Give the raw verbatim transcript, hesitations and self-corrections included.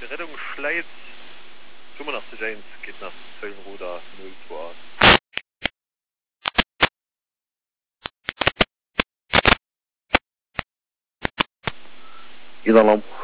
Rettungsschleit fünfundachtzig eins geht nach Zöllenroda null zwei. Niederland.